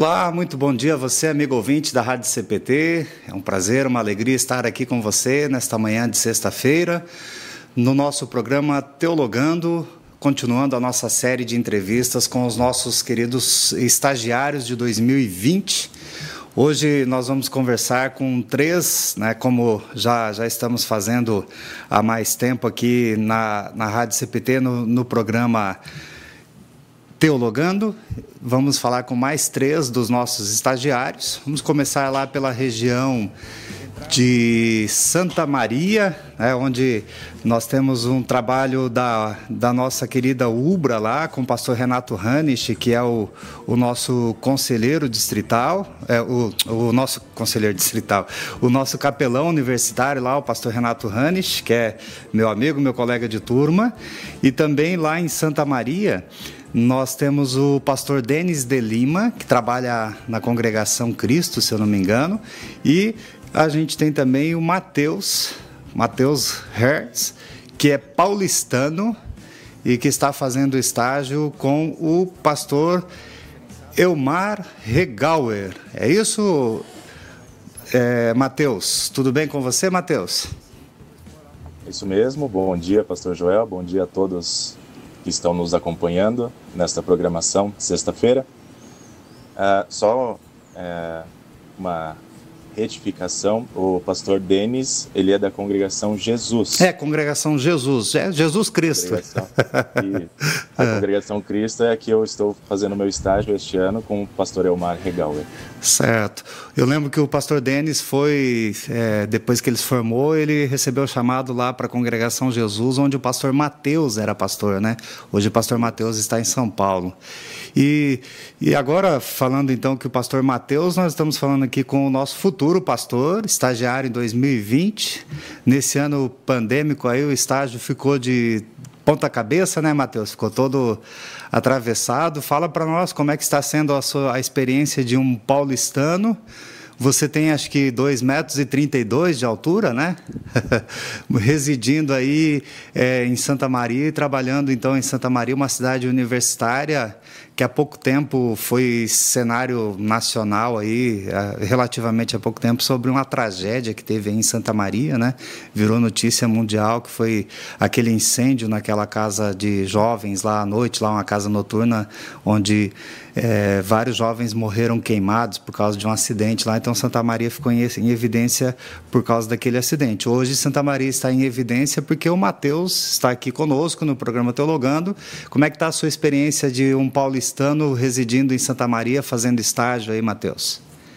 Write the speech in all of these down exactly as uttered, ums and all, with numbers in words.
Olá, muito bom dia a você, amigo ouvinte da Rádio C P T. É um prazer, uma alegria estar aqui com você nesta manhã de sexta-feira, no nosso programa Teologando, continuando a nossa série de entrevistas com os nossos queridos estagiários de dois mil e vinte. Hoje nós vamos conversar com três, né, como já, já estamos fazendo há mais tempo aqui na, na Rádio C P T, no, no programa Teologando. Vamos falar com mais três dos nossos estagiários. Vamos começar lá pela região de Santa Maria, né, onde nós temos um trabalho da, da nossa querida Ubra lá, com o pastor Renato Hanisch, que é o, o nosso conselheiro distrital, é, o, o nosso conselheiro distrital, o nosso capelão universitário lá, o pastor Renato Hanisch, que é meu amigo, meu colega de turma, e também lá em Santa Maria nós temos o pastor Denis de Lima, que trabalha na Congregação Cristo, se eu não me engano, e a gente tem também o Matheus, Matheus Hertz, que é paulistano e que está fazendo estágio com o pastor Elmar Regauer. É isso, é, Matheus? Tudo bem com você, Matheus? Isso mesmo. Bom dia, pastor Joel. Bom dia a todos que estão nos acompanhando nesta programação de sexta-feira. Uh, só uh, uma retificação, o pastor Denis, ele é da Congregação Jesus. É, Congregação Jesus, é Jesus Cristo. Congregação, e a é. Congregação Cristo é a que eu estou fazendo meu estágio este ano com o pastor Elmar Regauer. Certo. Eu lembro que o pastor Denis foi, é, depois que ele se formou, ele recebeu o chamado lá para a Congregação Jesus, onde o pastor Matheus era pastor, né? Hoje o pastor Matheus está em São Paulo. E, e agora, falando então que o pastor Matheus, nós estamos falando aqui com o nosso futuro pastor, estagiário em dois mil e vinte. Nesse ano pandêmico, aí o estágio ficou de ponta cabeça, né, Matheus? Ficou todo atravessado. Fala para nós como é que está sendo a sua a experiência de um paulistano. Você tem, acho que, dois metros e trinta e dois de altura, né? Residindo aí é, em Santa Maria e trabalhando, então, em Santa Maria, uma cidade universitária que há pouco tempo foi cenário nacional aí, relativamente há pouco tempo, sobre uma tragédia que teve aí em Santa Maria, né? Virou notícia mundial, que foi aquele incêndio naquela casa de jovens lá à noite, lá uma casa noturna, onde é, vários jovens morreram queimados por causa de um acidente lá. Então Santa Maria ficou em, em evidência por causa daquele acidente. Hoje Santa Maria está em evidência porque o Matheus está aqui conosco no programa Teologando. Como é que está a sua experiência de um paulistano residindo em Santa Maria, fazendo estágio aí, Matheus?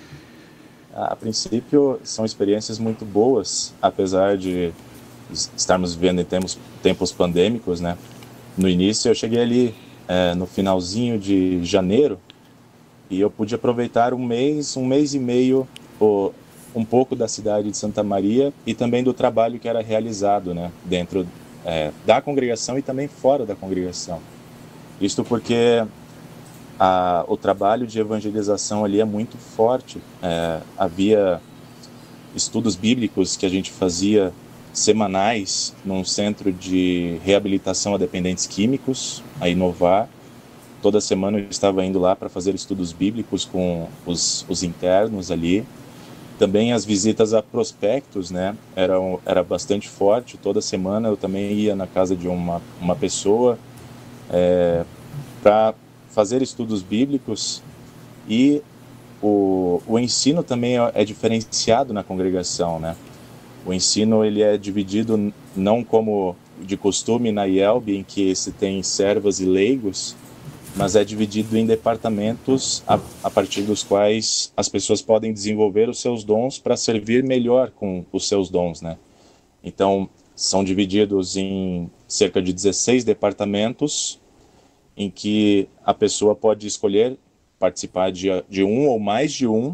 A princípio, são experiências muito boas, apesar de estarmos vivendo em tempos, tempos pandêmicos, né? No início, eu cheguei ali é, no finalzinho de janeiro e eu pude aproveitar um mês, um mês e meio, o, um pouco da cidade de Santa Maria e também do trabalho que era realizado, né? Dentro é, da congregação e também fora da congregação. Isto porque a, o trabalho de evangelização ali é muito forte. É, havia estudos bíblicos que a gente fazia semanais num centro de reabilitação a dependentes químicos, a Inovar. Toda semana eu estava indo lá para fazer estudos bíblicos com os, os internos ali. Também as visitas a prospectos, né, eram, era bastante forte. Toda semana eu também ia na casa de uma, uma pessoa É, para fazer estudos bíblicos, e o, o ensino também é, é diferenciado na congregação, né? O ensino ele é dividido não como de costume na I E L B, em que se tem servas e leigos, mas é dividido em departamentos a, a partir dos quais as pessoas podem desenvolver os seus dons para servir melhor com os seus dons, né? Então, são divididos em cerca de dezesseis departamentos, em que a pessoa pode escolher participar de, de um ou mais de um,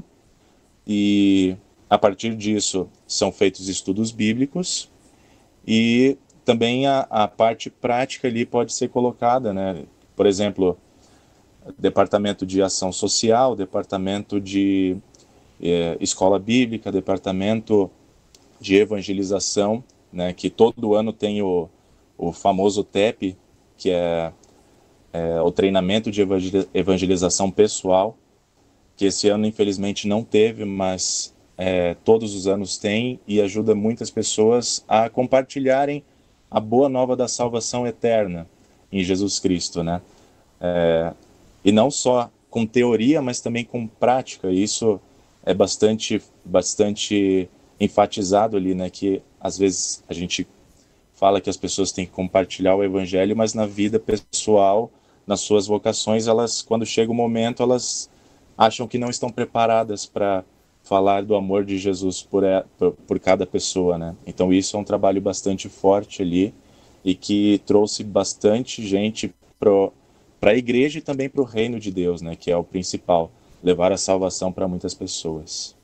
e a partir disso são feitos estudos bíblicos, e também a, a parte prática ali pode ser colocada, né? Por exemplo, departamento de ação social, departamento de eh, escola bíblica, departamento de evangelização, né, que todo ano tem o, o famoso T E P, que é, é o treinamento de evangelização pessoal, que esse ano infelizmente não teve, mas é, todos os anos tem, e ajuda muitas pessoas a compartilharem a boa nova da salvação eterna em Jesus Cristo, né? É, e não só com teoria, mas também com prática. E isso é bastante, bastante enfatizado ali, né? Que às vezes a gente fala que as pessoas têm que compartilhar o evangelho, mas na vida pessoal, nas suas vocações, elas, quando chega o momento, elas acham que não estão preparadas para falar do amor de Jesus por, por, por cada pessoa, né? Então isso é um trabalho bastante forte ali e que trouxe bastante gente para a igreja e também para o reino de Deus, né? Que é o principal, levar a salvação para muitas pessoas.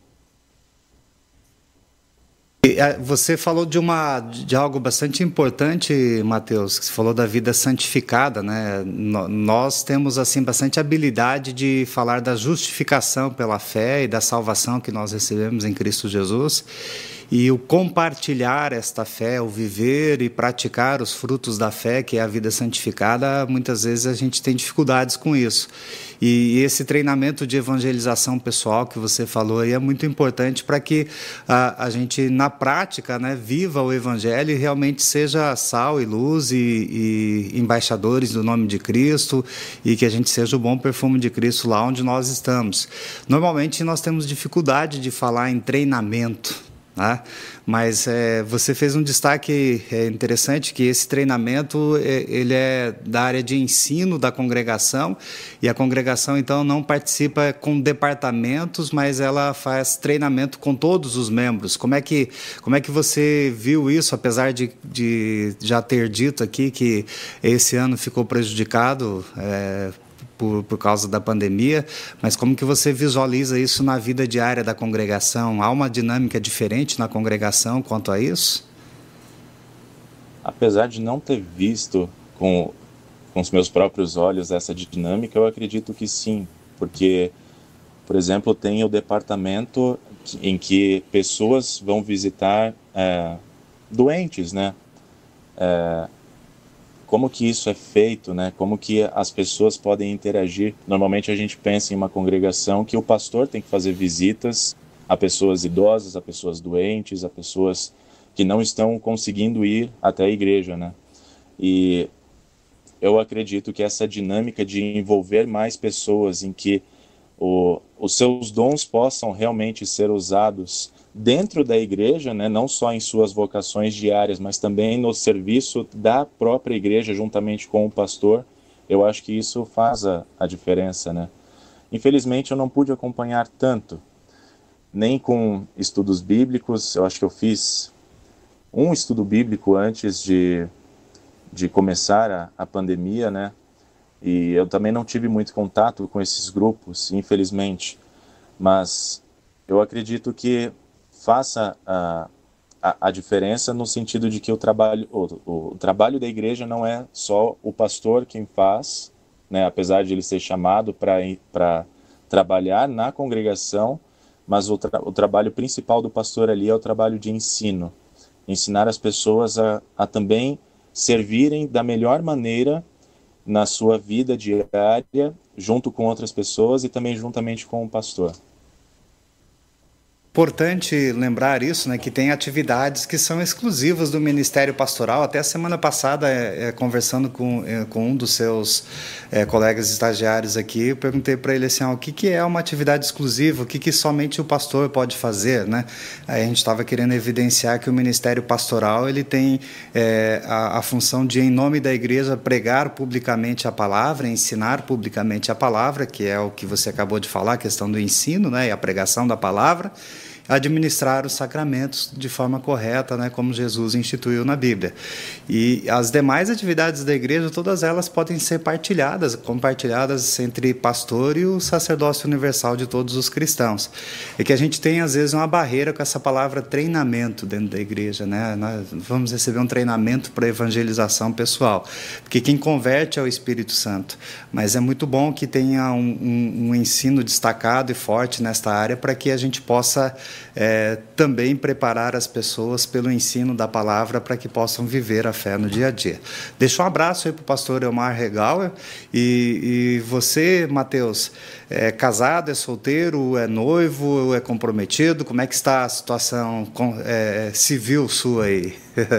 Você falou de, uma, de algo bastante importante, Mateus, que você falou da vida santificada, né? Nós temos assim bastante habilidade de falar da justificação pela fé e da salvação que nós recebemos em Cristo Jesus. E o compartilhar esta fé, o viver e praticar os frutos da fé, que é a vida santificada, muitas vezes a gente tem dificuldades com isso. E esse treinamento de evangelização pessoal que você falou aí é muito importante para que a, a gente, na prática, né, viva o evangelho e realmente seja sal e luz e, e embaixadores do nome de Cristo, e que a gente seja o bom perfume de Cristo lá onde nós estamos. Normalmente nós temos dificuldade de falar em treinamento, né? Mas é, você fez um destaque é, interessante, que esse treinamento é, ele é da área de ensino da congregação, e a congregação então não participa com departamentos, mas ela faz treinamento com todos os membros. Como é que, como é que você viu isso, apesar de, de já ter dito aqui que esse ano ficou prejudicado é, Por, por causa da pandemia, mas como que você visualiza isso na vida diária da congregação? Há uma dinâmica diferente na congregação quanto a isso? Apesar de não ter visto com, com os meus próprios olhos essa dinâmica, eu acredito que sim, porque, por exemplo, tem o departamento em que pessoas vão visitar é, doentes, né? É, Como que isso é feito, né? Como que as pessoas podem interagir? Normalmente a gente pensa em uma congregação que o pastor tem que fazer visitas a pessoas idosas, a pessoas doentes, a pessoas que não estão conseguindo ir até a igreja, né? E eu acredito que essa dinâmica de envolver mais pessoas, em que o, os seus dons possam realmente ser usados dentro da igreja, né, não só em suas vocações diárias, mas também no serviço da própria igreja juntamente com o pastor, eu acho que isso faz a, a diferença, né? Infelizmente eu não pude acompanhar tanto, nem com estudos bíblicos. Eu acho que eu fiz um estudo bíblico antes de, de começar a, a pandemia, né? E eu também não tive muito contato com esses grupos, infelizmente, mas eu acredito que faça a, a, a diferença no sentido de que o trabalho, o, o, o trabalho da igreja não é só o pastor quem faz, né, apesar de ele ser chamado para trabalhar na congregação, mas o, tra, o trabalho principal do pastor ali é o trabalho de ensino, ensinar as pessoas a, a também servirem da melhor maneira na sua vida diária, junto com outras pessoas e também juntamente com o pastor. Importante lembrar isso, né, que tem atividades que são exclusivas do Ministério Pastoral. Até a semana passada, é, é, conversando com, é, com um dos seus é, colegas estagiários aqui, eu perguntei para ele assim, ah, o que, que é uma atividade exclusiva, o que, que somente o pastor pode fazer, né? Aí a gente estava querendo evidenciar que o Ministério Pastoral ele tem é, a, a função de, em nome da igreja, pregar publicamente a palavra, ensinar publicamente a palavra, que é o que você acabou de falar, a questão do ensino, né, e a pregação da palavra, administrar os sacramentos de forma correta, né, como Jesus instituiu na Bíblia. E as demais atividades da igreja, todas elas podem ser partilhadas, compartilhadas entre pastor e o sacerdócio universal de todos os cristãos. E que a gente tem, às vezes, uma barreira com essa palavra treinamento dentro da igreja, né? Nós vamos receber um treinamento para evangelização pessoal, porque quem converte é o Espírito Santo. Mas é muito bom que tenha um, um, um ensino destacado e forte nesta área para que a gente possa é, também preparar as pessoas pelo ensino da palavra para que possam viver a fé no dia a dia. Deixa um abraço aí para o pastor Elmar Regauer. E, e você, Mateus, é casado, é solteiro, é noivo, é comprometido? Como é que está a situação é, civil sua aí?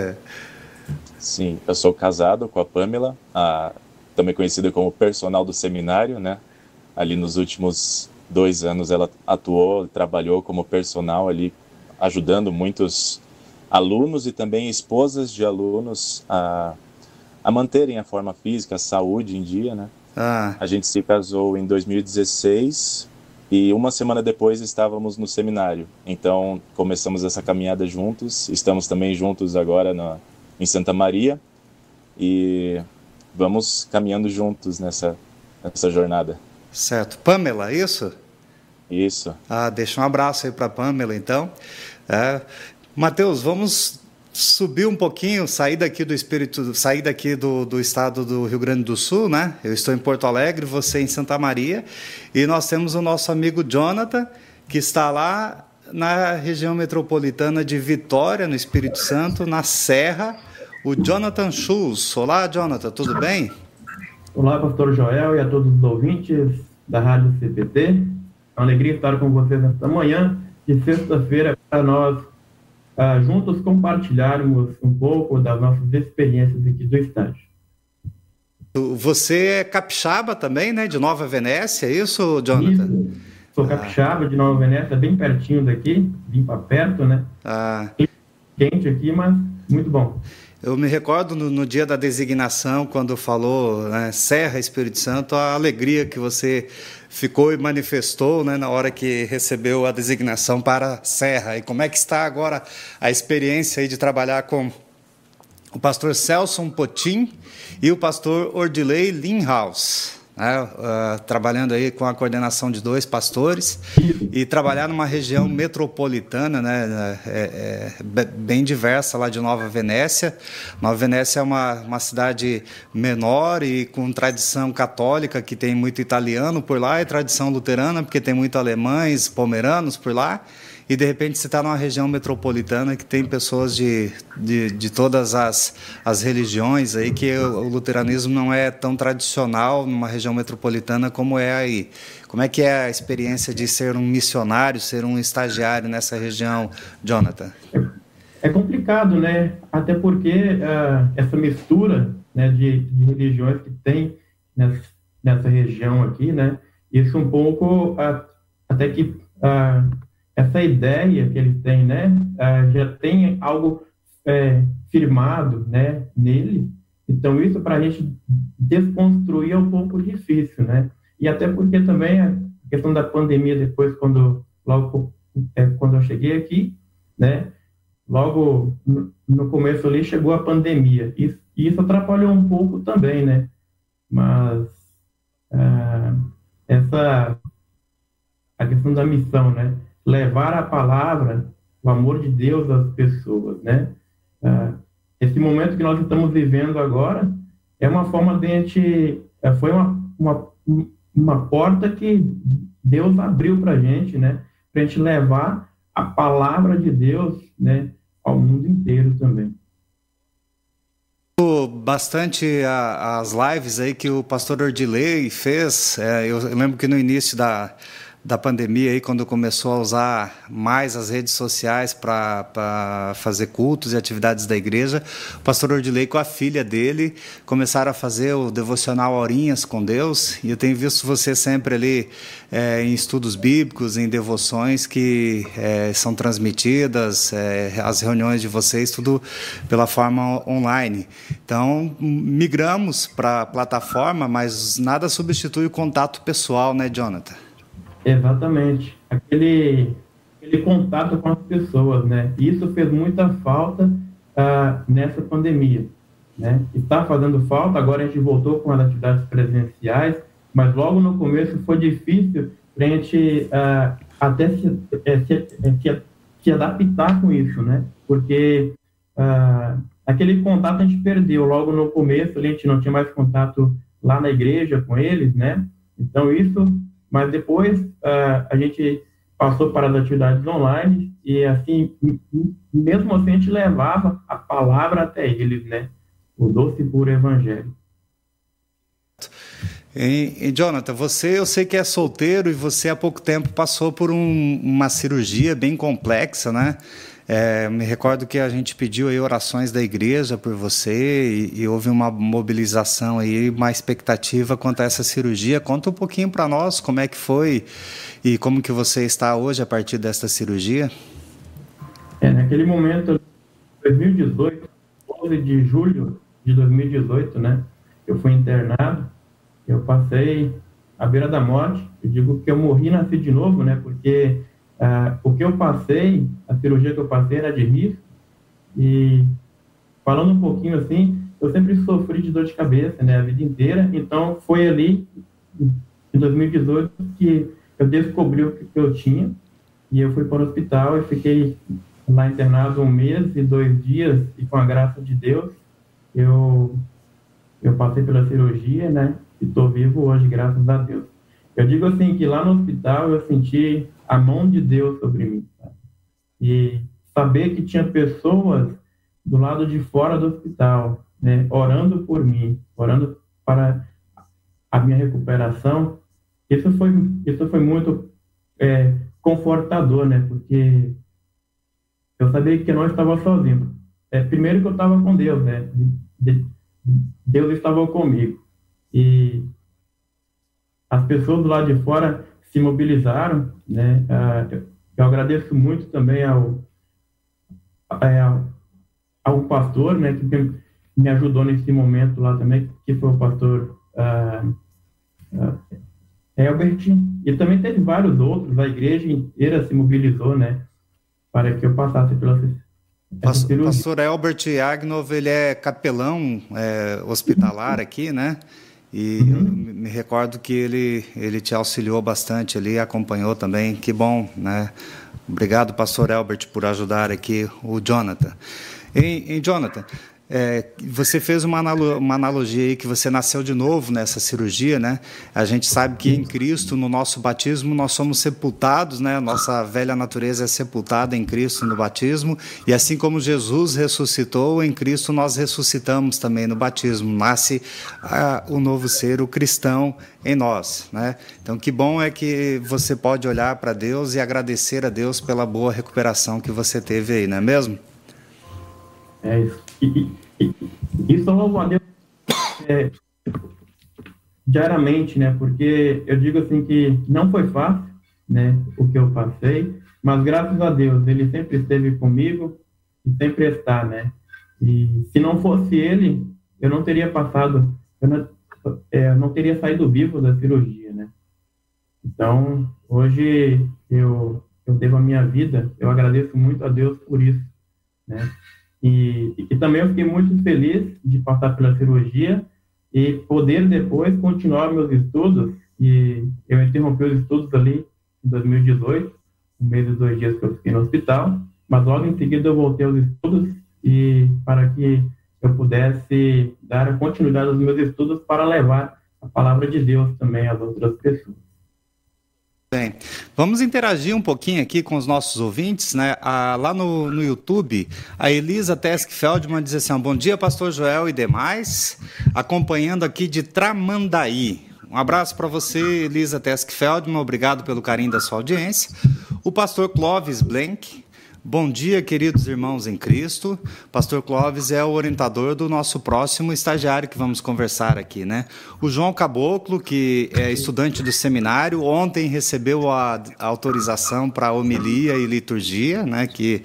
Sim, eu sou casado com a Pamela, a, também conhecida como personal do seminário, né? Ali nos últimos dois anos ela atuou, trabalhou como personal ali, ajudando muitos alunos e também esposas de alunos a, a manterem a forma física, a saúde em dia, né? Ah. A gente se casou em dois mil e dezesseis e uma semana depois estávamos no seminário. Então começamos essa caminhada juntos, estamos também juntos agora na, em Santa Maria e vamos caminhando juntos nessa, nessa jornada. Certo. Pamela, isso? Isso. Ah, deixa um abraço aí para a Pamela, então. É, Mateus, vamos subir um pouquinho, sair daqui do Espírito, sair daqui do, do estado do Rio Grande do Sul, né? Eu estou em Porto Alegre, você em Santa Maria, e nós temos o nosso amigo Jonathan, que está lá na região metropolitana de Vitória, no Espírito Santo, na Serra, o Jonathan Schultz. Olá, Jonathan, tudo bem? Olá, pastor Joel e a todos os ouvintes da Rádio C P T. É uma alegria estar com vocês nesta manhã de sexta-feira para nós uh, juntos compartilharmos um pouco das nossas experiências aqui do estádio. Você é capixaba também, né? De Nova Venécia, é isso, Jonathan? Isso. Sou capixaba ah. de Nova Venécia, bem pertinho daqui, vim para perto, né? Ah. Quente aqui, mas muito bom. Eu me recordo no, no dia da designação, quando falou, né, Serra, Espírito Santo, a alegria que você ficou e manifestou, né, na hora que recebeu a designação para Serra. E como é que está agora a experiência aí de trabalhar com o pastor Celson Potim e o pastor Ordilei Linhaus? Né, uh, trabalhando aí com a coordenação de dois pastores e trabalhar numa região metropolitana, né, é, é, bem diversa lá de Nova Venécia. Nova Venécia é uma, uma cidade menor e com tradição católica, que tem muito italiano por lá, e tradição luterana, porque tem muito alemães, pomeranos por lá. E, de repente, você está numa região metropolitana que tem pessoas de, de, de todas as, as religiões, aí, que o, o luteranismo não é tão tradicional numa região metropolitana como é aí. Como é que é a experiência de ser um missionário, ser um estagiário nessa região, Jonathan? É, é complicado, né? Até porque uh, essa mistura, né, de, de religiões que tem nessa, nessa região aqui, né? Isso um pouco, uh, até que... Uh, essa ideia que eles têm, né, uh, já tem algo é, firmado, né, nele. Então, isso para a gente desconstruir é um pouco difícil, né? E até porque também a questão da pandemia, depois, quando, logo é, quando eu cheguei aqui, né, logo no, no começo ali chegou a pandemia. Isso, isso atrapalhou um pouco também, né? Mas uh, essa, a questão da missão, né? Levar a palavra, o amor de Deus às pessoas, né? Ah, esse momento que nós estamos vivendo agora é uma forma de a gente, foi uma, uma, uma porta que Deus abriu para a gente, né? Para a gente levar a palavra de Deus, né, ao mundo inteiro também. Bastante a, as lives aí que o pastor Ordilei fez, é, eu, eu lembro que no início da da pandemia, aí, quando começou a usar mais as redes sociais para fazer cultos e atividades da igreja, o pastor Ordilei com a filha dele começaram a fazer o devocional Horinhas com Deus, e eu tenho visto você sempre ali é, em estudos bíblicos, em devoções que é, são transmitidas, é, as reuniões de vocês, tudo pela forma online. Então, migramos para a plataforma, mas nada substitui o contato pessoal, né, Jonathan? Exatamente. Aquele, aquele contato com as pessoas, né? Isso fez muita falta uh, nessa pandemia, né? Está fazendo falta, agora a gente voltou com as atividades presenciais, mas logo no começo foi difícil para a gente uh, até se, se, se, se adaptar com isso, né? Porque uh, aquele contato a gente perdeu logo no começo, a gente não tinha mais contato lá na igreja com eles, né? Então isso... Mas depois uh, a gente passou para as atividades online e, assim, mesmo assim, a gente levava a palavra até eles, né? O doce e puro evangelho. E, e Jonathan, você, eu sei que é solteiro e você há pouco tempo passou por um, uma cirurgia bem complexa, né? É, me recordo que a gente pediu aí orações da igreja por você e, e houve uma mobilização aí, uma expectativa quanto a essa cirurgia. Conta um pouquinho para nós como é que foi e como que você está hoje a partir desta cirurgia. É, naquele momento, dois mil e dezoito, doze de julho de dois mil e dezoito, né? Eu fui internado, eu passei à beira da morte. Eu digo que eu morri e nasci de novo, né? Porque Uh, o que eu passei, a cirurgia que eu passei era de risco, e falando um pouquinho assim, eu sempre sofri de dor de cabeça, né, a vida inteira. Então foi ali, em dois mil e dezoito, que eu descobri o que eu tinha, e eu fui para o hospital e fiquei lá internado um mês e dois dias, e com a graça de Deus, eu, eu passei pela cirurgia, né, e estou vivo hoje, graças a Deus. Eu digo assim, que lá no hospital eu senti a mão de Deus sobre mim, sabe? E saber que tinha pessoas do lado de fora do hospital, né, orando por mim, orando para a minha recuperação, isso foi, isso foi muito é, confortador, né, porque eu sabia que eu não estava sozinho. É, primeiro que eu estava com Deus, né, Deus estava comigo, e as pessoas do lado de fora se mobilizaram, né? Eu agradeço muito também ao, ao, ao pastor, né, que me ajudou nesse momento lá também, que foi o pastor uh, uh, Elbert, e também teve vários outros. A igreja inteira se mobilizou, né, para que eu passasse pela Pastor, pastor Elbert Agnov, ele é capelão é, hospitalar aqui, né? E uhum. eu me recordo que ele, ele te auxiliou bastante ali, acompanhou também. Que bom, né? Obrigado, pastor Elbert, por ajudar aqui o Jonathan. E, e Jonathan, é, você fez uma, analo, uma analogia aí que você nasceu de novo nessa cirurgia, né? A gente sabe que em Cristo, no nosso batismo, nós somos sepultados, né? Nossa velha natureza é sepultada em Cristo no batismo, e assim como Jesus ressuscitou, em Cristo nós ressuscitamos também no batismo. Nasce ah, o novo ser, o cristão em nós, né? Então, que bom é que você pode olhar para Deus e agradecer a Deus pela boa recuperação que você teve aí, não é mesmo? É isso. E, e, isso louvo a Deus é, diariamente, né? Porque eu digo assim que não foi fácil, né? O que eu passei, mas graças a Deus Ele sempre esteve comigo e sempre está, né? E se não fosse Ele, eu não teria passado, eu não, é, não teria saído vivo da cirurgia, né? Então, hoje eu, eu devo a minha vida, eu agradeço muito a Deus por isso, né? E, e também eu fiquei muito feliz de passar pela cirurgia e poder depois continuar meus estudos. E eu interrompi os estudos ali em dois mil e dezoito, um mês e dois dias que eu fiquei no hospital, mas logo em seguida eu voltei aos estudos e para que eu pudesse dar continuidade aos meus estudos para levar a palavra de Deus também às outras pessoas. Bem, vamos interagir um pouquinho aqui com os nossos ouvintes, né? Ah, lá no, no YouTube, a Elisa Tesk Feldman diz assim: bom dia, pastor Joel e demais, acompanhando aqui de Tramandaí. Um abraço para você, Elisa Tesk Feldman, obrigado pelo carinho da sua audiência. O pastor Clóvis Blank: bom dia, queridos irmãos em Cristo. Pastor Clóvis é o orientador do nosso próximo estagiário que vamos conversar aqui, né? O João Caboclo, que é estudante do seminário, ontem recebeu a, a autorização para homilia e liturgia, né? Que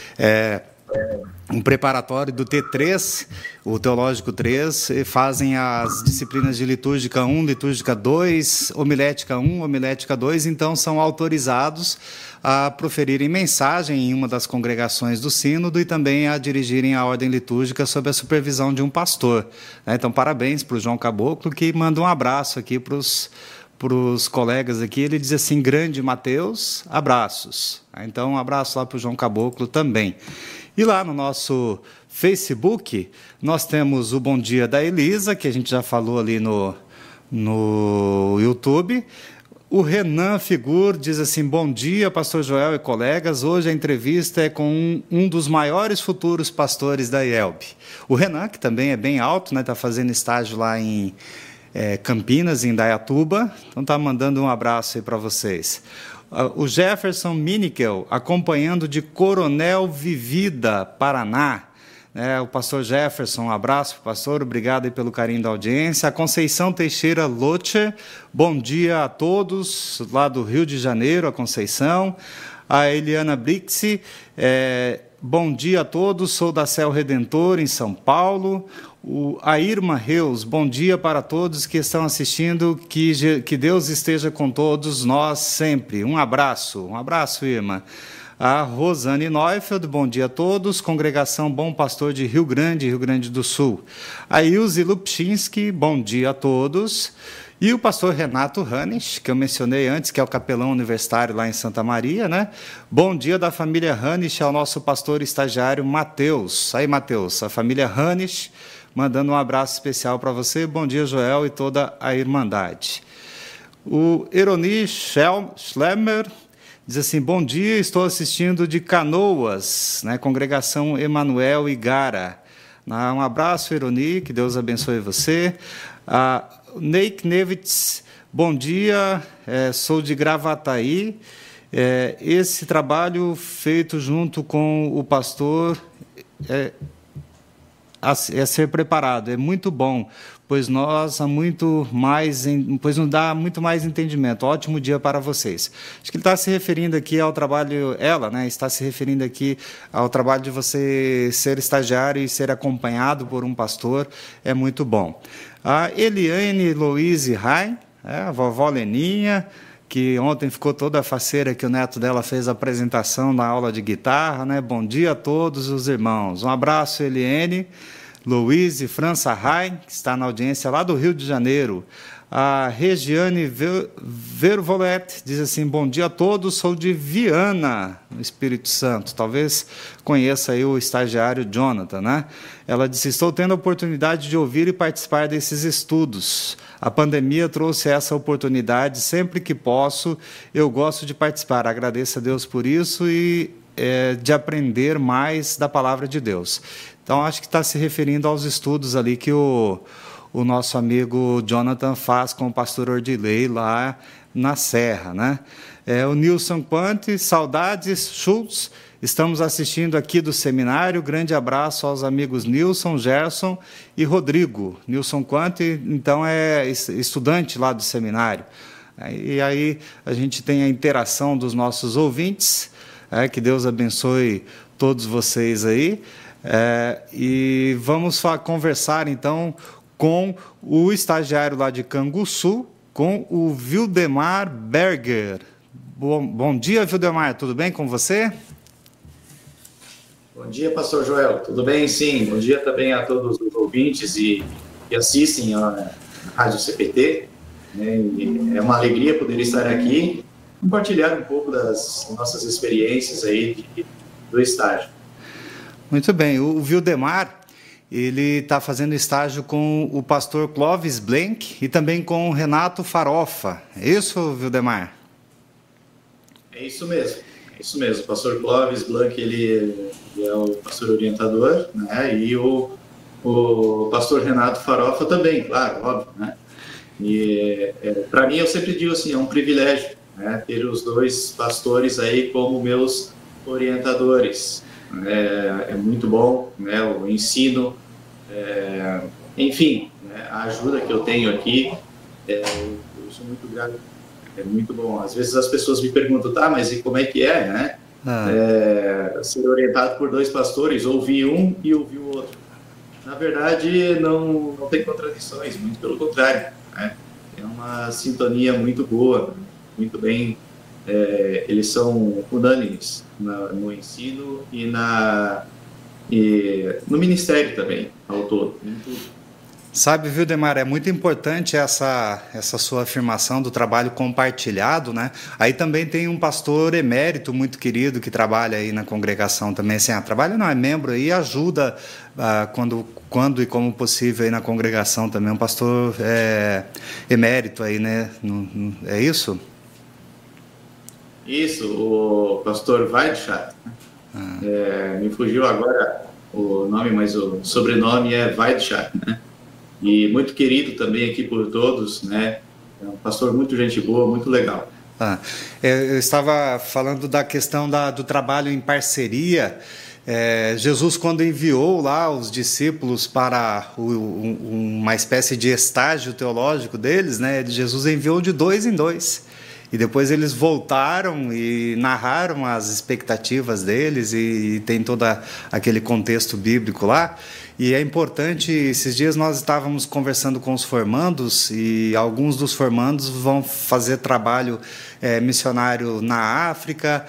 é um preparatório do T três, o Teológico três, e fazem as disciplinas de litúrgica um, litúrgica dois, homilética um, homilética dois, então são autorizados a proferirem mensagem em uma das congregações do sínodo e também a dirigirem a ordem litúrgica sob a supervisão de um pastor. Então, parabéns para o João Caboclo, que manda um abraço aqui para os para os colegas aqui. Ele diz assim: grande Mateus, abraços. Então, um abraço lá para o João Caboclo também. E lá no nosso Facebook, nós temos o Bom Dia da Elisa, que a gente já falou ali no, no YouTube. o Renan Figur diz assim, bom dia, pastor Joel e colegas, hoje a entrevista é com um, um dos maiores futuros pastores da I E L B. O Renan, que também é bem alto, né, está fazendo estágio lá em é, Campinas, em Indaiatuba, então está mandando um abraço aí para vocês. O Jefferson Minikel, acompanhando de Coronel Vivida, Paraná. É, o pastor Jefferson, um abraço para o pastor, obrigado aí pelo carinho da audiência. A Conceição Teixeira Locher, bom dia a todos, lá do Rio de Janeiro, a Conceição. A Eliana Brixi, é, bom dia a todos, sou da Céu Redentor, em São Paulo. O, a Irma Reus, bom dia para todos que estão assistindo, que, que Deus esteja com todos nós sempre. Um abraço, um abraço, Irma. A Rosane Neufeld, bom dia a todos, Congregação Bom Pastor de Rio Grande, Rio Grande do Sul. A Ilse Lupchinski, bom dia a todos. E o pastor Renato Hanisch, que eu mencionei antes, que é o capelão universitário lá em Santa Maria, né? Bom dia da família Hanisch ao nosso pastor estagiário Mateus. Aí, Mateus, a família Hanisch, mandando um abraço especial para você. Bom dia, Joel, e toda a Irmandade. O Eroni Schlemmer diz assim, bom dia, estou assistindo de Canoas, né, Congregação Emanuel Igara. Um abraço, Eroni, que Deus abençoe você. A Neik Nevitz, bom dia, é, sou de Gravataí. É, esse trabalho feito junto com o pastor é, é ser preparado, é muito bom, pois nós há muito mais, pois nos dá muito mais entendimento. Ótimo dia para vocês. Acho que ele está se referindo aqui ao trabalho, ela, né, está se referindo aqui ao trabalho de você ser estagiário e ser acompanhado por um pastor, é muito bom. A Eliane Louise Rai, é, a vovó Leninha, que ontem ficou toda faceira que o neto dela fez a apresentação na aula de guitarra, né? Bom dia a todos os irmãos. Um abraço, Eliane, Louise França Rai, que está na audiência lá do Rio de Janeiro. A Regiane Vervolet diz assim, bom dia a todos, sou de Viana, no Espírito Santo. Talvez conheça aí o estagiário Jonathan, né? Ela disse, estou tendo a oportunidade de ouvir e participar desses estudos. A pandemia trouxe essa oportunidade, sempre que posso, eu gosto de participar. Agradeço a Deus por isso e é, de aprender mais da palavra de Deus. Então, acho que está se referindo aos estudos ali que o... o nosso amigo Jonathan faz com o pastor Ordilei lá na Serra, né? É, o Nilson Quante, saudades, Schultz, estamos assistindo aqui do seminário, grande abraço aos amigos Nilson, Gerson e Rodrigo. Nilson Quante, então, é estudante lá do seminário. E aí a gente tem a interação dos nossos ouvintes, é, que Deus abençoe todos vocês aí, é, e vamos conversar, então, com o estagiário lá de Canguçu, com o Vildemar Berger. Bom, bom dia, Vildemar, tudo bem com você? Bom dia, pastor Joel, tudo bem? Sim, bom dia também a todos os ouvintes e, que assistem à Rádio C P T. É uma alegria poder estar aqui, compartilhar um pouco das nossas experiências aí de, do estágio. Muito bem, o Vildemar, ele está fazendo estágio com o pastor Clóvis Blank e também com o Renato Farofa. É isso, Vildemar? É isso mesmo, é isso mesmo. O pastor Clóvis Blank, ele é o pastor orientador, né? E o, o pastor Renato Farofa também, claro, óbvio, né? E é, para mim, eu sempre digo assim, é um privilégio, né, ter os dois pastores aí como meus orientadores. É, é muito bom, né, o ensino, é, enfim, né, a ajuda que eu tenho aqui, é, eu sou muito grato, é muito bom. Às vezes as pessoas me perguntam, tá, mas e como é que é, né, ah. é, ser orientado por dois pastores, ouvir um e ouvir o outro. Na verdade, não, não tem contradições, muito pelo contrário, né, é uma sintonia muito boa, muito bem. É, eles são unânimes na, no ensino e, na, e no ministério também, ao todo. Sabe, Vildemar, é muito importante essa, essa sua afirmação do trabalho compartilhado, né? Aí também tem um pastor emérito muito querido que trabalha aí na congregação também, assim, ah, trabalha não, é membro aí e ajuda ah, quando, quando e como possível aí na congregação também, um pastor é, emérito aí, né? É isso? Isso, o pastor Weidschat. Ah. É, me fugiu agora o nome, mas o sobrenome é Weidschat, né? E muito querido também aqui por todos, né? É um pastor muito gente boa, muito legal. Ah, eu estava falando da questão da, do trabalho em parceria. É, Jesus, quando enviou lá os discípulos para o, um, uma espécie de estágio teológico deles, né? Jesus enviou de dois em dois. E depois eles voltaram e narraram as expectativas deles e, e tem todo aquele contexto bíblico lá. E é importante, esses dias nós estávamos conversando com os formandos e alguns dos formandos vão fazer trabalho é, missionário na África,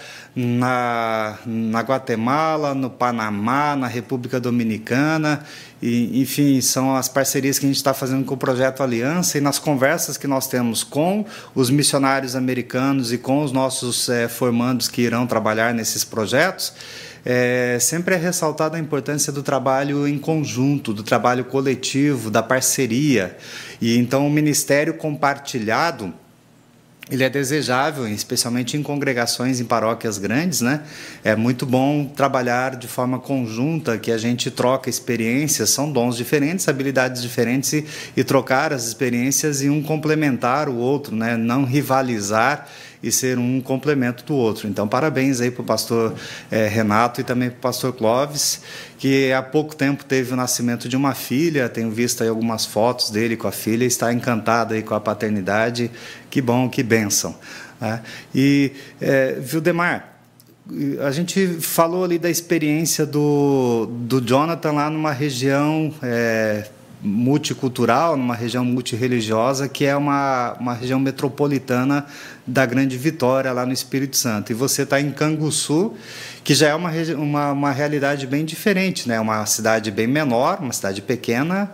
na, na Guatemala, no Panamá, na República Dominicana. E, enfim, são as parcerias que a gente está fazendo com o Projeto Aliança, e nas conversas que nós temos com os missionários americanos e com os nossos é, formandos que irão trabalhar nesses projetos, é, sempre é ressaltada a importância do trabalho em conjunto, do trabalho coletivo, da parceria. E então o ministério compartilhado, ele é desejável, especialmente em congregações, em paróquias grandes, né? É muito bom trabalhar de forma conjunta, que a gente troca experiências, são dons diferentes, habilidades diferentes, e, e trocar as experiências e um complementar o outro, né? Não rivalizar e ser um complemento do outro. Então, parabéns aí para o pastor é, Renato e também para o pastor Clóvis, que há pouco tempo teve o nascimento de uma filha, tenho visto aí algumas fotos dele com a filha, está encantado aí com a paternidade. Que bom, que bênção. É, e, é, Vildemar, a gente falou ali da experiência do, do Jonathan lá numa região é, multicultural, numa região multirreligiosa, que é uma, uma região metropolitana da Grande Vitória, lá no Espírito Santo. E você está em Canguçu, que já é uma, uma, uma realidade bem diferente, né? Uma cidade bem menor, uma cidade pequena,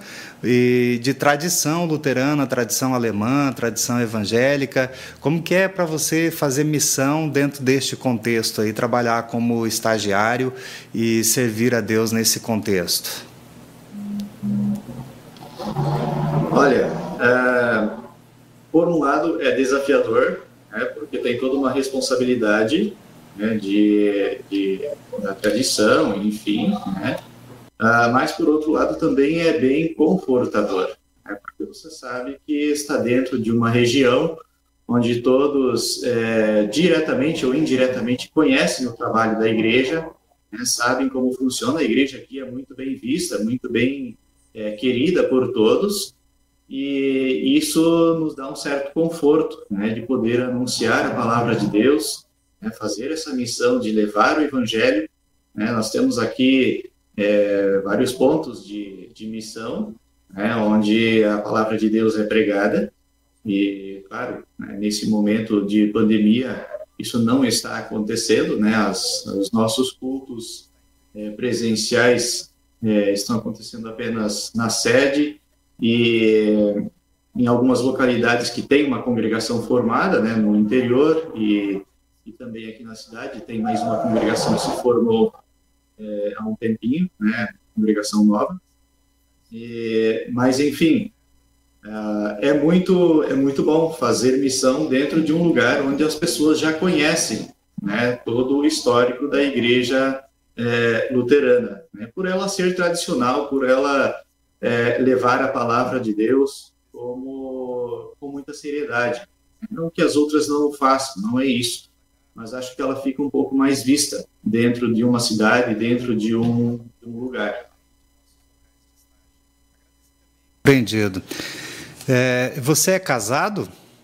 e de tradição luterana, tradição alemã, tradição evangélica. Como que é para você fazer missão dentro deste contexto aí, trabalhar como estagiário e servir a Deus nesse contexto? Olha, é, por um lado é desafiador, né, porque tem toda uma responsabilidade, né, de, de, da tradição, enfim, né, uh, mas por outro lado também é bem confortador, né, porque você sabe que está dentro de uma região onde todos, é, diretamente ou indiretamente, conhecem o trabalho da igreja, né, sabem como funciona. A igreja aqui é muito bem vista, muito bem é, querida por todos, e isso nos dá um certo conforto, né, de poder anunciar a palavra de Deus, né, fazer essa missão de levar o evangelho, né. Nós temos aqui é, vários pontos de, de missão, né, onde a palavra de Deus é pregada, e, claro, né, nesse momento de pandemia, isso não está acontecendo, né, as, os nossos cultos é, presenciais é, estão acontecendo apenas na sede, e em algumas localidades que tem uma congregação formada, né, no interior, e, e também aqui na cidade tem mais uma congregação que se formou é, há um tempinho, né, congregação nova, e, mas enfim, uh, é, muito, é muito bom fazer missão dentro de um lugar onde as pessoas já conhecem, né, todo o histórico da igreja é, luterana, né, por ela ser tradicional, por ela É, levar a palavra de Deus como, com muita seriedade. Não que as outras não o façam, não é isso, mas acho que ela fica um pouco mais vista dentro de uma cidade, dentro de um, de um lugar. Entendido. É, você é casado?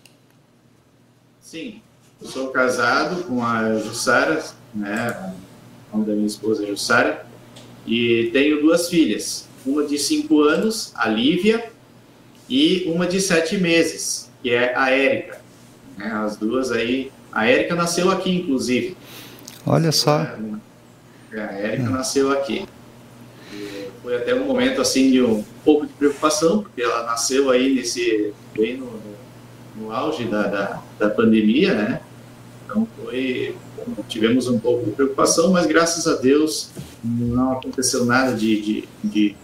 Sim, eu sou casado com a Jussara, né, o nome da minha esposa é Jussara, e tenho duas filhas. Uma de cinco anos, a Lívia, e uma de sete meses, que é a Érica. Né, as duas aí. A Érica nasceu aqui, inclusive. Olha só. A Érica hum. nasceu aqui. E foi até um momento assim de um pouco de preocupação, porque ela nasceu aí nesse, bem no, no auge da, da, da pandemia, né? Então foi, tivemos um pouco de preocupação, mas graças a Deus não aconteceu nada de, de, de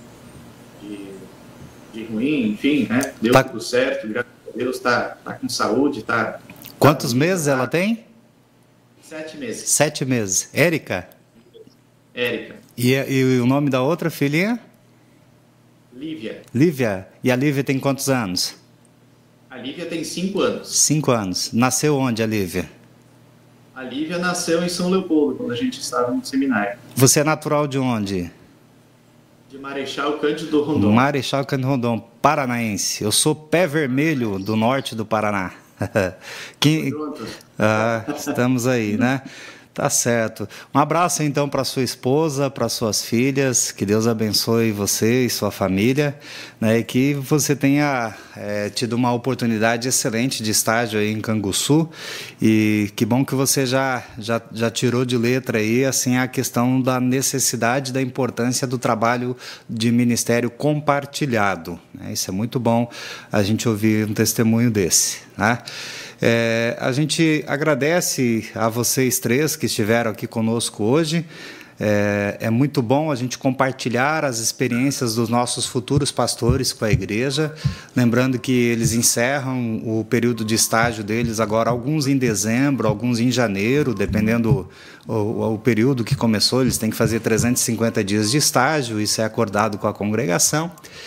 de ruim, enfim, né? Deu tá. tudo certo, graças a Deus, tá, tá com saúde, tá... Quantos meses ela tem? Sete meses. Sete meses. Érica? Érica. E, e o nome da outra filhinha? Lívia. Lívia. E a Lívia tem quantos anos? A Lívia tem cinco anos. Cinco anos. Nasceu onde a Lívia? A Lívia nasceu em São Leopoldo, quando a gente estava no seminário. Você é natural de onde? De Marechal Cândido Rondon. Marechal Cândido Rondon, paranaense. Eu sou pé vermelho do norte do Paraná. que... ah, estamos aí, né? Tá certo. Um abraço então para sua esposa, para suas filhas, que Deus abençoe você e sua família, né? E que você tenha é, tido uma oportunidade excelente de estágio aí em Canguçu, e que bom que você já, já, já tirou de letra aí assim a questão da necessidade, da importância do trabalho de ministério compartilhado, né? Isso é muito bom a gente ouvir um testemunho desse, né? É, a gente agradece a vocês três que estiveram aqui conosco hoje. É, é muito bom a gente compartilhar as experiências dos nossos futuros pastores com a igreja, lembrando que eles encerram o período de estágio deles agora, alguns em dezembro, alguns em janeiro, dependendo o, o período que começou, eles têm que fazer trezentos e cinquenta dias de estágio, isso é acordado com a congregação.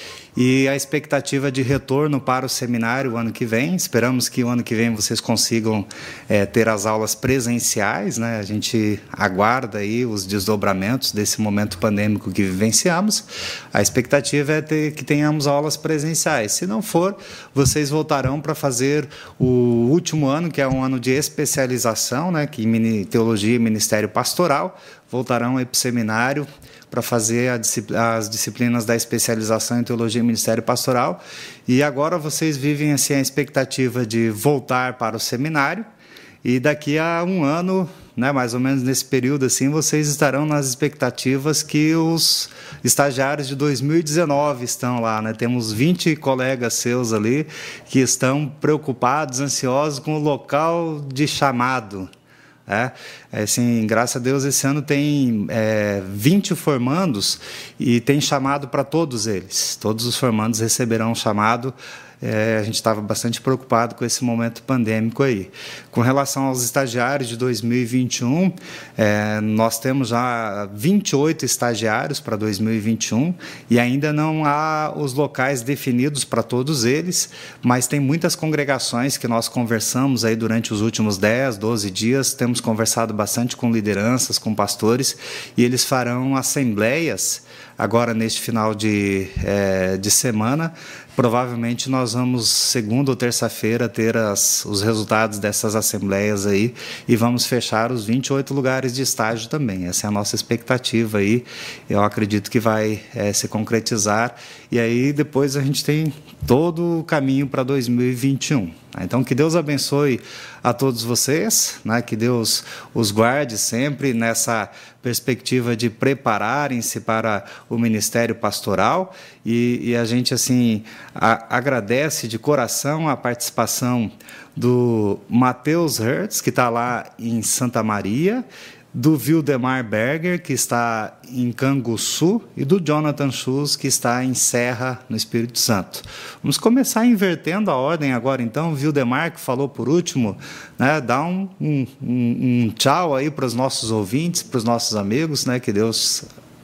E a expectativa de retorno para o seminário o ano que vem. Esperamos que o ano que vem vocês consigam é, ter as aulas presenciais, né? A gente aguarda aí os desdobramentos desse momento pandêmico que vivenciamos. A expectativa é ter, que tenhamos aulas presenciais. Se não for, vocês voltarão para fazer o último ano, que é um ano de especialização, né? Que em Teologia e Ministério Pastoral, voltarão aí para o seminário para fazer a, as disciplinas da especialização em Teologia e Ministério Pastoral. E agora vocês vivem assim, a expectativa de voltar para o seminário, e daqui a um ano, né, mais ou menos nesse período, assim, vocês estarão nas expectativas que os estagiários de dois mil e dezenove estão lá, né? Temos vinte colegas seus ali que estão preocupados, ansiosos com o local de chamado. É, assim, graças a Deus esse ano tem é, vinte formandos e tem chamado para todos eles. Todos os formandos receberão um chamado. É, a gente estava bastante preocupado com esse momento pandêmico aí. Com relação aos estagiários de dois mil e vinte e um, é, nós temos já vinte e oito estagiários para dois mil e vinte e um e ainda não há os locais definidos para todos eles, mas tem muitas congregações que nós conversamos aí durante os últimos dez, doze dias, temos conversado bastante com lideranças, com pastores, e eles farão assembleias agora neste final de, é, de semana. Provavelmente nós vamos, segunda ou terça-feira, ter as, os resultados dessas assembleias aí e vamos fechar os vinte e oito lugares de estágio também. Essa é a nossa expectativa aí. Eu acredito que vai é, se concretizar, e aí depois a gente tem todo o caminho para dois mil e vinte e um. Então, que Deus abençoe a todos vocês, né? Que Deus os guarde sempre nessa perspectiva de prepararem-se para o ministério pastoral, e, e a gente, assim, a, agradece de coração a participação do Matheus Hertz, que está lá em Santa Maria, do Vildemar Berger, que está em Canguçu, e do Jonathan Schultz, que está em Serra, no Espírito Santo. Vamos começar invertendo a ordem agora, então. O Vildemar, que falou por último, né, dá um, um, um tchau aí para os nossos ouvintes, para os nossos amigos, né, que Deus...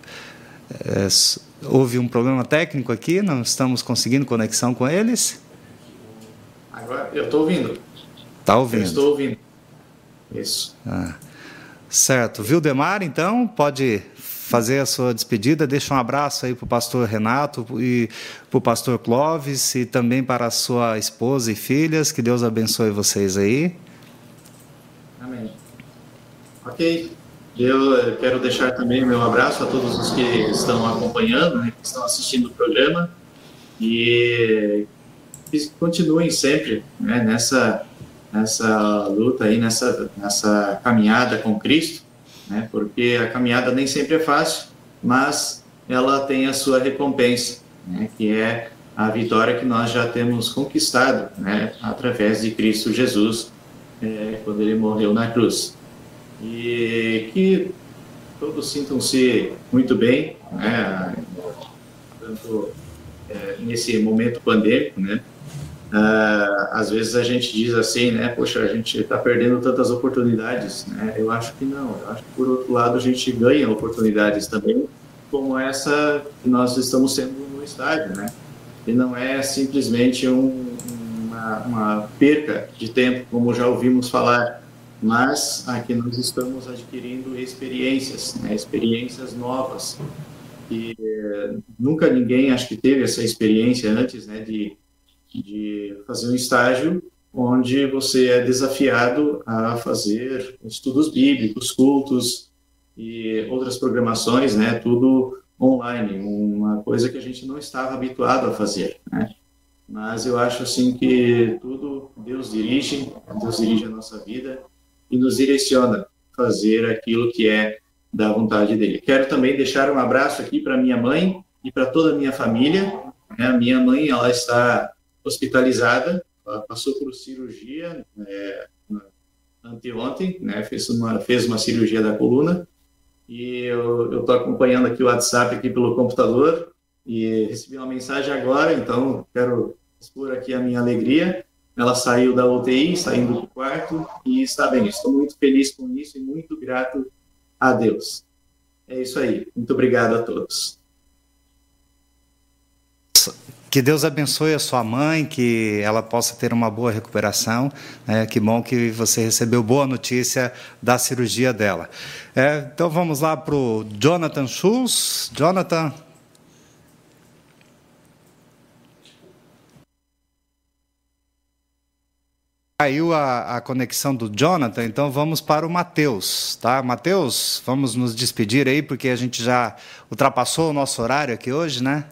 É, houve um problema técnico aqui, não estamos conseguindo conexão com eles. Agora, eu estou ouvindo. Está ouvindo. Eu estou ouvindo. Isso. Ah. Certo. Vildemar, então, pode fazer a sua despedida. Deixa um abraço aí para o pastor Renato e para o pastor Clóvis, e também para a sua esposa e filhas. Que Deus abençoe vocês aí. Amém. Ok. Eu quero deixar também o meu abraço a todos os que estão acompanhando, né, que estão assistindo o programa, e que continuem sempre, né, nessa... nessa luta aí, nessa, nessa caminhada com Cristo, né? Porque a caminhada nem sempre é fácil, mas ela tem a sua recompensa, né? Que é a vitória que nós já temos conquistado, né? Através de Cristo Jesus, é, quando Ele morreu na cruz. E que todos sintam-se muito bem, né? Tanto é, nesse momento pandêmico, né? Uh, às vezes a gente diz assim, né, poxa, a gente está perdendo tantas oportunidades, né? Eu acho que não, eu acho que por outro lado a gente ganha oportunidades também, como essa que nós estamos sendo no estádio, né? E não é simplesmente um, uma, uma perca de tempo, como já ouvimos falar, mas aqui nós estamos adquirindo experiências, né? Experiências novas, e eh, nunca ninguém acho que teve essa experiência antes, né, de de fazer um estágio onde você é desafiado a fazer estudos bíblicos, cultos e outras programações, né, tudo online, uma coisa que a gente não estava habituado a fazer, né? Mas eu acho assim que tudo Deus dirige, Deus dirige a nossa vida e nos direciona a fazer aquilo que é da vontade dele. Quero também deixar um abraço aqui para minha mãe e para toda a minha família, né? A minha mãe, ela está hospitalizada, ela passou por cirurgia é, anteontem, né, fez uma, fez uma cirurgia da coluna, e eu estou acompanhando aqui o WhatsApp aqui pelo computador, e recebi uma mensagem agora, então quero expor aqui a minha alegria. Ela saiu da U T I, saindo do quarto, e está bem. Estou muito feliz com isso e muito grato a Deus. É isso aí. Muito obrigado a todos. Que Deus abençoe a sua mãe, que ela possa ter uma boa recuperação. É, que bom que você recebeu boa notícia da cirurgia dela. É, então vamos lá para o Jonathan Schultz. Jonathan. Caiu a, a conexão do Jonathan, então vamos para o Mateus, tá? Mateus, vamos nos despedir aí, porque a gente já ultrapassou o nosso horário aqui hoje, né?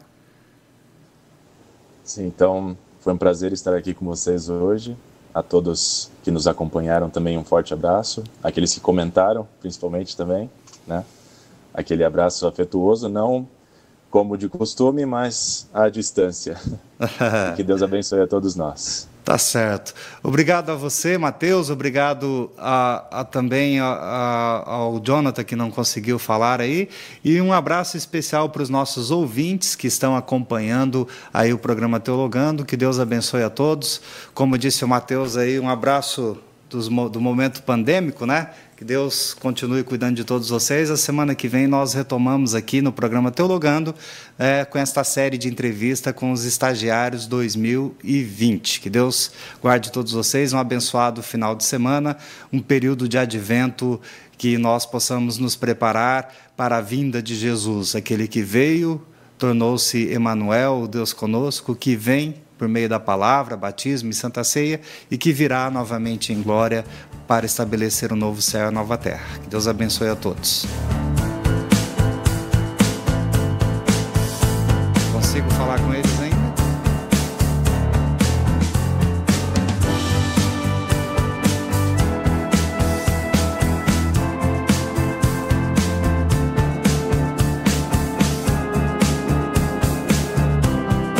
Sim, então foi um prazer estar aqui com vocês hoje. A todos que nos acompanharam também um forte abraço. Aqueles que comentaram, principalmente também, né? Aquele abraço afetuoso, não como de costume, mas à distância. Que Deus abençoe a todos nós. Tá certo. Obrigado a você, Mateus. Obrigado a, a também a, a, ao Jonathan, que não conseguiu falar aí. E um abraço especial para os nossos ouvintes que estão acompanhando aí o programa Teologando. Que Deus abençoe a todos. Como disse o Mateus aí, um abraço dos, do momento pandêmico, né? Que Deus continue cuidando de todos vocês. A semana que vem nós retomamos aqui no programa Teologando é, com esta série de entrevista com os estagiários dois mil e vinte. Que Deus guarde todos vocês, um abençoado final de semana, um período de advento, que nós possamos nos preparar para a vinda de Jesus, aquele que veio, tornou-se Emanuel, o Deus conosco, que vem por meio da palavra, batismo e santa ceia, e que virá novamente em glória para estabelecer um novo céu e a nova terra. Que Deus abençoe a todos. Consigo falar com eles, hein?